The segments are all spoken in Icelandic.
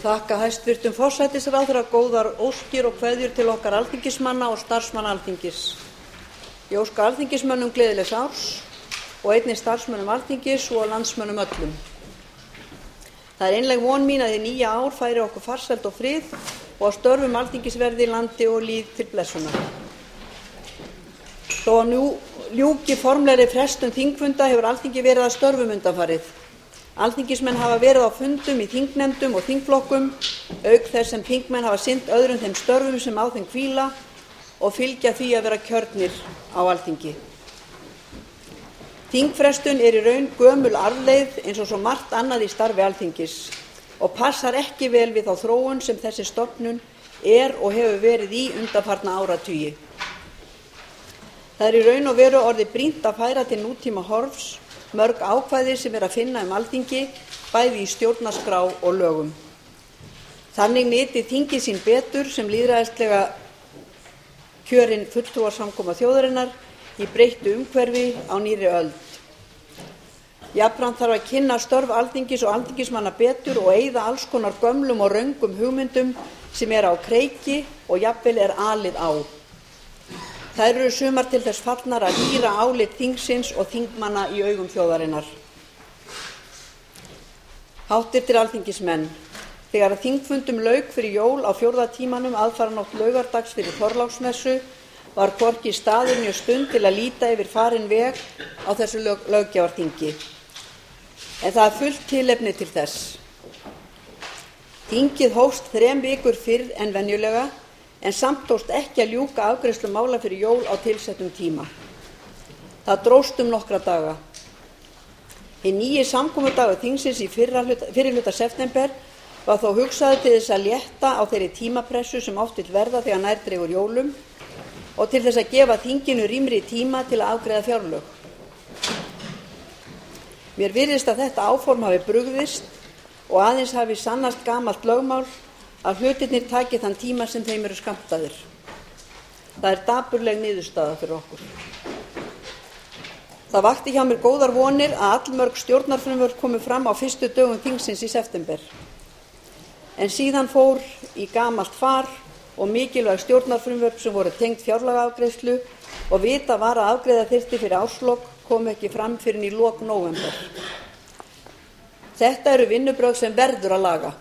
þakka hæstvirtum forsætisráðherra góðar óskir og kveðjur til okkar alþingismanna og starfsmanna Alþingis. Ég óska alþingismönnum gleðilegs árs og einnig starfsmönnum Alþingis og landsmönnum öllum. Það er einlæg von mín að hið nýja ár færi okkur farsæld og frið og að störfum Alþingis verði landi og lýð til blessunar. Þó að nú ljúki formlegri frestun þingfunda hefur Alþingi verið að störfum undanfarið. Alþingismenn hafa verið á fundum í þingnefndum og þingflokkum, auk þess sem þingmenn hafa sinnt öðrum þeim störfum sem á þeim hvíla og fylgja því að vera kjörnir á Alþingi. Þingfrestun er í raun gömul arfleifð eins og svo margt annað í starfi Alþingis og passar ekki vel við þá þróun sem þessi stofnun er og hefur verið í undanfarna áratugi. Það er í raun og veru orðið brýnt að færa til nútíma horfs mörg ákvæði sem er að finna Alþingi, bæði í stjórnarskrá og lögum. Þannig nyti þingið sín betur sem lýðræðislega kjörin fulltrúasamkoma þjóðarinnar í breyttu umhverfi á nýrri öld. Jafnframt þarf að kynna störf Alþingis og alþingismanna betur og eyða alls konar gömlum og röngum hugmyndum sem er á kreiki og jafnvel er alið á. Þær eru sumar til þess fallnar að rýra álit þingsins og þingmanna í augum þjóðarinnar. Háttvirtir alþingismenn, þegar að þingfundum lauk fyrir jól á 4. tímanum aðfaranótt laugardags fyrir Þorláksmessu var hvorki staður né stund til að líta yfir farinn veg á þessu löggjafarþingi. En það er fullt tilefni til þess. Þingið hófst 3 vikur fyrr en venjulega, en samt tókst ekki að ljúka afgreiðslu mála fyrir jól á tilsettum tíma. Það dróst nokkra daga. Hinn nýi samkomudagur þingsins í fyrri hluta september var þó hugsaður til þess að létta á þeirri tímapressu sem oft vill verða þegar nær dregur jólum og til þess að gefa þinginu rýmri tíma til að afgreiða fjárlög. Mér virðist að þetta áform hafi brugðist og aðeins hafi sannast gamalt lögmál að hlutirnir taki þann tíma sem þeim eru skammtaðir. Það er dapurleg niðurstaða fyrir okkur. Það vakti hjá mér góðar vonir að allmörg stjórnarfrumvörp komu fram á fyrstu dögum þingsins í september. En síðan fór í gamalt far og mikilvæg stjórnarfrumvörp sem voru tengd fjárlagaafgreiðslu og vita var að afgreiða þyrfti fyrir árslok kom ekki fram fyrr en í lok nóvember. Þetta eru vinnubrögð sem verður að laga.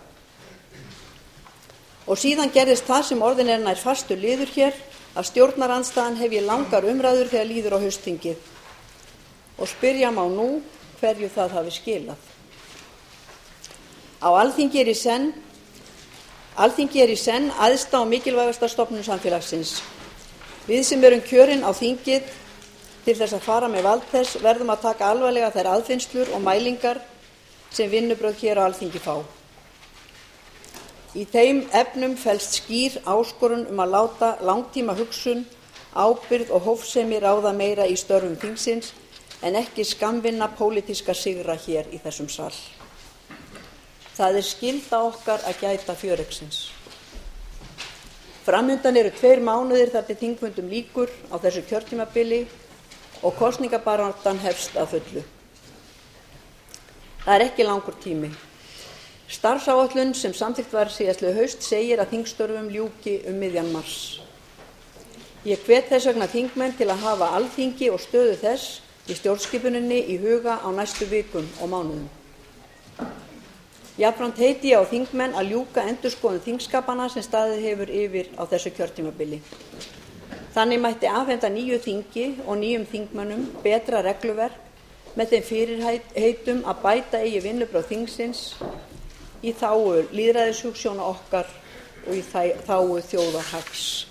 Og síðan gerðist það sem orðin er nær fastur liður hér að stjórnarandstaðan hefji langar umræður þegar líður á haustþingið. Og spyrja má nú hverju það hafi skilað. Alþingi er í senn æðsta og mikilvægasta stofnun samfélagsins. Við sem erum kjörin á þingið til þess að fara með vald þess verðum að taka alvarlega þær aðfinnslur og mælingar sem vinnubrögð hér á Alþingi fá. Í þeim efnum felst skýr áskorun að láta langtíma hugsun, ábyrgð og hófsemi ráða meira í störfum þingsins en ekki skammvinna pólitíska sigra hér í þessum sal. Það er skylda okkar að gæta fjöreggsins. Framundan eru 2 mánuðir þar til þingfundum lýkur á þessu kjörtímabili og kosningabaráttan hefst að fullu. Það er ekki langur tími. Starfsáætlun sem samþykkt var síðastliðið haust segir að þingstörfum ljúki miðjan mars. Ég hvet þess vegna þingmenn til að hafa Alþingi og stöðu þess í stjórnskipuninni í huga á næstu vikum og mánuðum. Jafnframt heiti ég á þingmenn að ljúka endurskoðun þingskapana sem staðið hefur yfir á þessu kjörtímabili. Þannig mætti afhenda nýju þingi og nýjum þingmönnum betra regluverk með þeim fyrirheitum að bæta eigi vinnubrögð þingsins í þágu lýðræðishugsjóna okkar og í þágu þjóðarhags.